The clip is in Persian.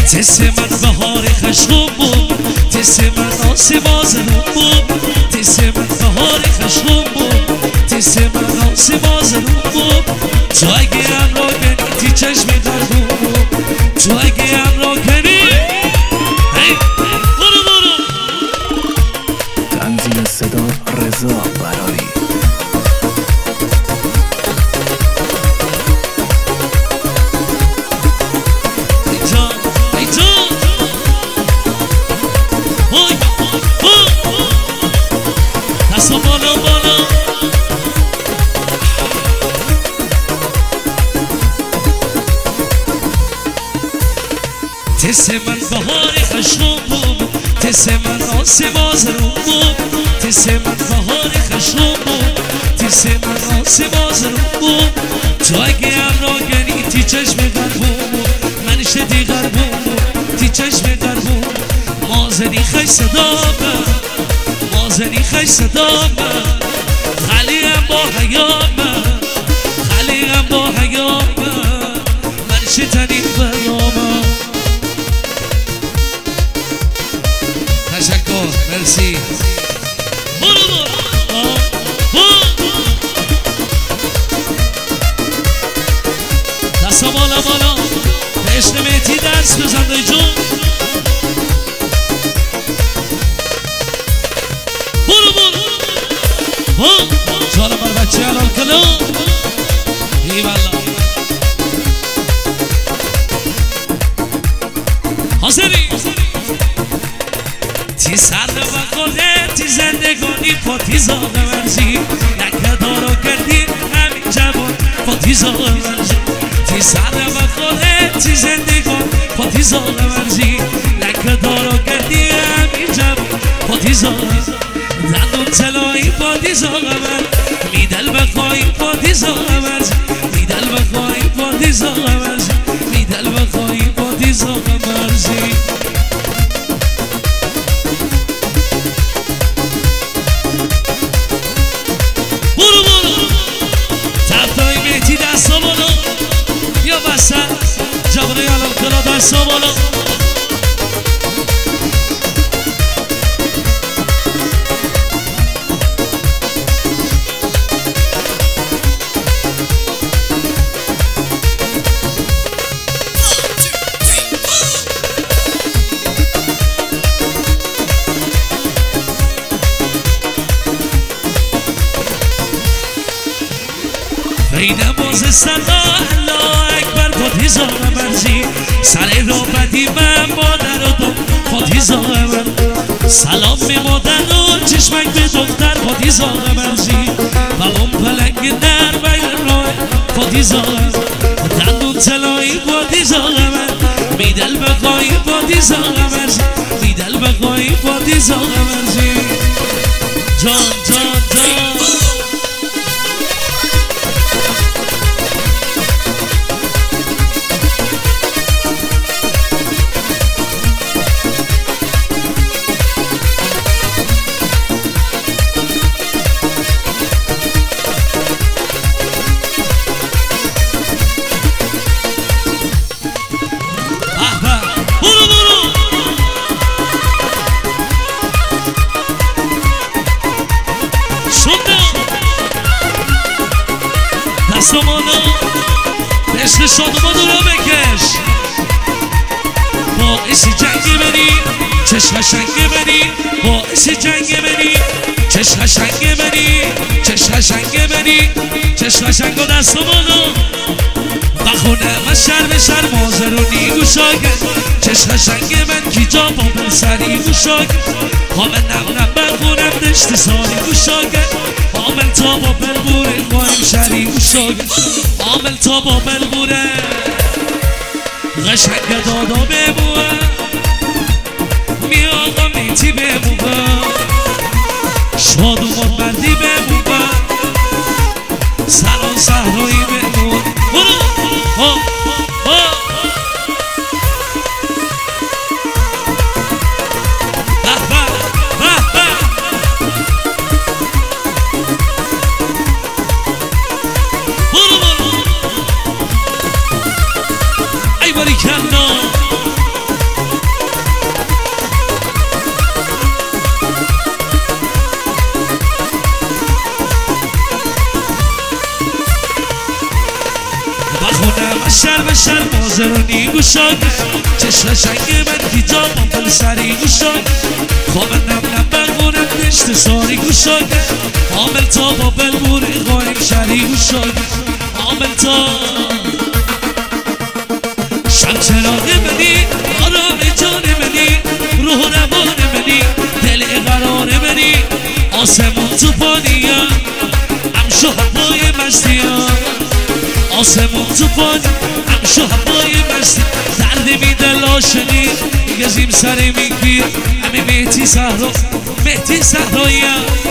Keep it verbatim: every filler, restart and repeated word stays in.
تس من بهار خشم بود، تس من آسمان بود، تس من بهار خشم بود، تس من آسمان بود. تو اگه هم را کنی تی چشم قلبم بود، تو اگه هم را کنی برو برو. تنظیم صدا رضا براری. تس من بهار خشم بود، تس من آسمان زرون بود، تس من بهار خشم بود، تس من آسمان زرون بود. تو اگه هم را گنی تی چشم قلبم بود، من شدی قلبم بود تی چشم قلبم. مازنی خیش صدامه، مازنی خیش صدامه، خلیم با حیامه، خلیم با حیامه، من شتنی برامه. تشکر، مرسی. برو برو دستا بالا بالا به عشق مهدی دست بزن دای جون. برو برو جانم بر بچه حلال کلو ای والله. حاضری تی سر و قده تی زندگانی پا تی زاغ ورزی نکه دارو کردی همین جوان پا تی زاغ ورزی. تی سر و قده تی زندگان پا تی زاغ ورزی نکه دارو کردی همین جوان پا تی زاغ ورزی. دندون تلایی پا تی زاغ ورزی میدل بخوایی پا تی زاغ ورزی میدل بخوایی پا تی زاغ ورزی میدل بخوایی پا تی زاغ ورزی. برو برو تفتای مهدی دستا بالا یا بستن جوانه علم کلا دستا بالا. این نماز صدا الله اکبر پاتی زاغ مرزی سر را بدی من مادر و دم پاتی زاغ مرزی. سلام به مادر و چشمک به دختر پاتی زاغ مرزی بلام پلنگ در بین راه پاتی زاغ مرزی. دندون تلایی پاتی زاغ مرزی میدل بخوایی پاتی زاغ مرزی میدل بخوایی پاتی زاغ مرزی. جان جان جان دستمانو بشت شادمانو رو بکش باعث جنگ بری چشم قشنگ بری باعث جنگ بری چشم قشنگ بری چشم قشنگ بری چشم قشنگ و دستمانو بخونه و شر به شر مازرونی گوشاگه چشم قشنگ من کی جا با من سری گوشاگه حامل نغنم بخونم دشت ساری گوشاگه عامل تا با بلبوره قایم شری گوشاگه عامل تا با بلبوره قشنگ دادا ببوه می آقا میتی ببوه شاد و مبندی ببوه سلام صحرایی ببوه برو ها ها شر به شر مازرانی گوشای چشم شنگ من هیجابم بل سری گوشای خواب نم نم بگونم نشت ساری گوشای عامل تا با بلبوری قایم شری گوشای عامل تا شب چراغ منی آرام جان منی روح روان منی دل قرار منی آسمون تو پانیم امشو هوای مستیم آسمون تو پانیم امشو هوای مستی درد میده لاشنی گزیم سر میگیر همه مهتی صحرا مهتی صحراییم